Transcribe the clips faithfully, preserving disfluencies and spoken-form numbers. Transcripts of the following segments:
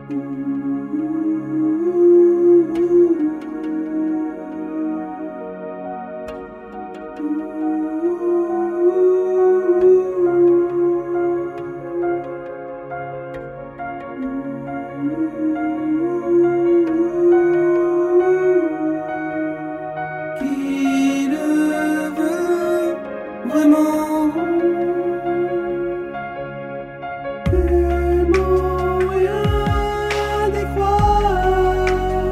Qui le veut vraiment? Tellement rien d'y croire,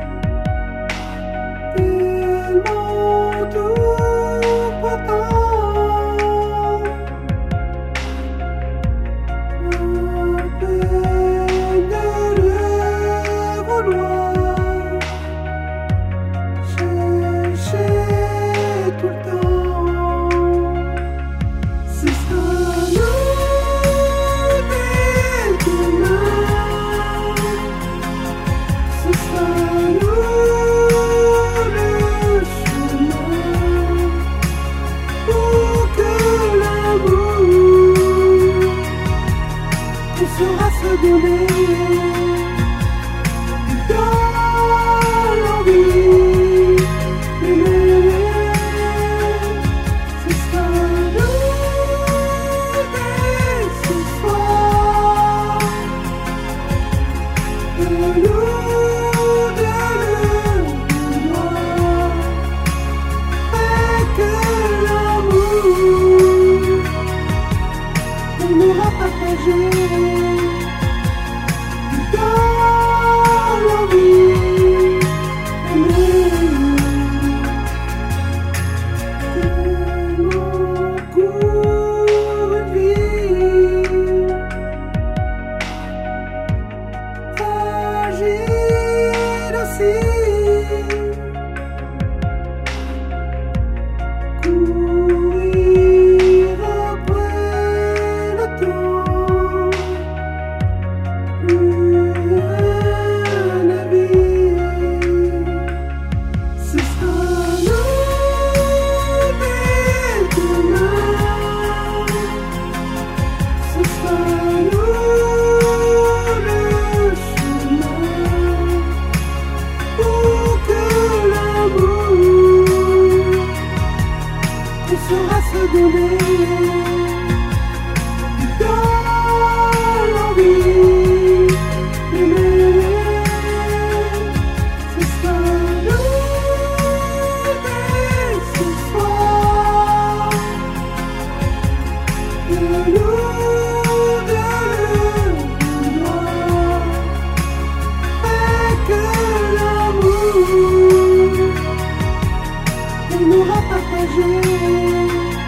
tellement tout pourtant, à peine de le vouloir, chercher tout le temps. C'est ça le bel demain, c'est ça le chemin pour que l'amour on saura se donner dans l'envie d'aimer. C'est ça le bel ce soir, de nous de le voir, avec l'amour on aura partagé dans l'envie d'aimer. Tellement court une vie, fragile aussi, courir après le temps, plus rien à vivre. C'est ça le bel demain, c'est ça le chemin pour que l'amour on saura se donner dans l'envie d'aimer. C'est ça le bel ce soir, de nous de le voir, avec l'amour on aura partagé